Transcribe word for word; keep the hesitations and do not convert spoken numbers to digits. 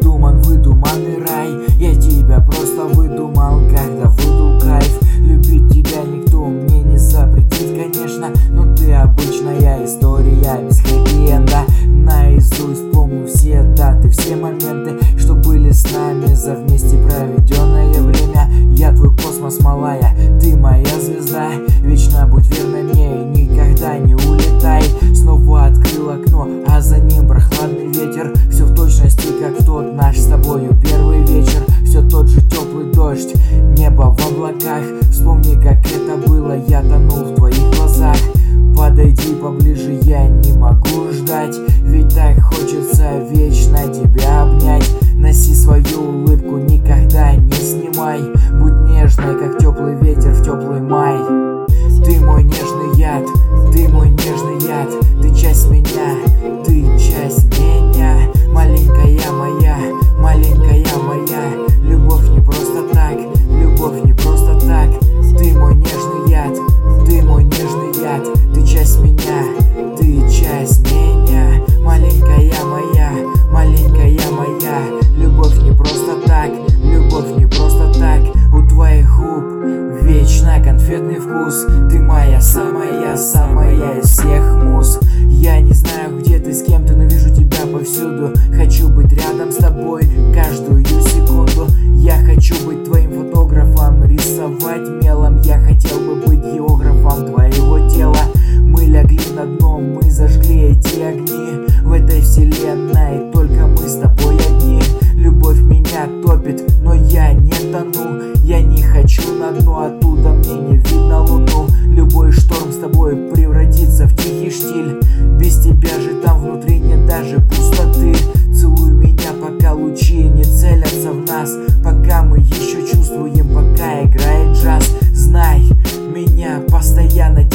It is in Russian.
придуман выдуманный рай. Я тебя просто выдумал, когда выдул кайф. Любить тебя никто мне не запретит, конечно, но ты обычная история без хэппи-энда. Наизусть помню все даты, все моменты, что были с нами за вместе проведенное время. Я твой космос, малая, ты моя звезда. Вечно будь верной мне и никогда не улетай. Снова открыл окно, а за ним прохладный ветер. Все в точности, как в тот наш с тобою первый вечер. Все тот же теплый дождь, небо в облаках. Вспомни, как это было, я тонул в твоих глазах. Подойди поближе, я не могу ждать, ведь так хочется вечно тебя обнять. Носи свою улыбку, никогда не снимай. Будь нежной, как теплый ветер в теплый май. Ты мой нежный яд, ты мой нежный яд. Ты часть меня, ты часть меня. Маленькая моя, маленькая моя. Любовь не просто так, любовь не просто так. Ты мой нежный яд, ты мой нежный яд. Ты часть меня, ты часть меня. Маленькая моя, маленькая моя. Любовь не просто так, любовь не просто так. У твоих губ вечно конфетный вкус. Ты моя самая, самая из всех муз. Я не знаю, где ты, с кем ты, но вижу тебя повсюду. Хочу быть рядом с тобой каждую секунду. Я хочу быть твоим фотографом, рисовать мелом. Я хотел бы быть географом твоего тела. Мы лягли на дно, мы зажгли эти огни. В этой вселенной только мы с тобой одни. Любовь меня топит, но я не тону. Я не хочу на дно, оттуда мне не видно луну. Любой шторм с тобой превратится в тихий штиль. Без тебя же там внутри нет даже пустоты. Целуй меня, пока лучи не целятся в нас. Пока мы еще чувствуем, пока играет джаз. Знай, меня постоянно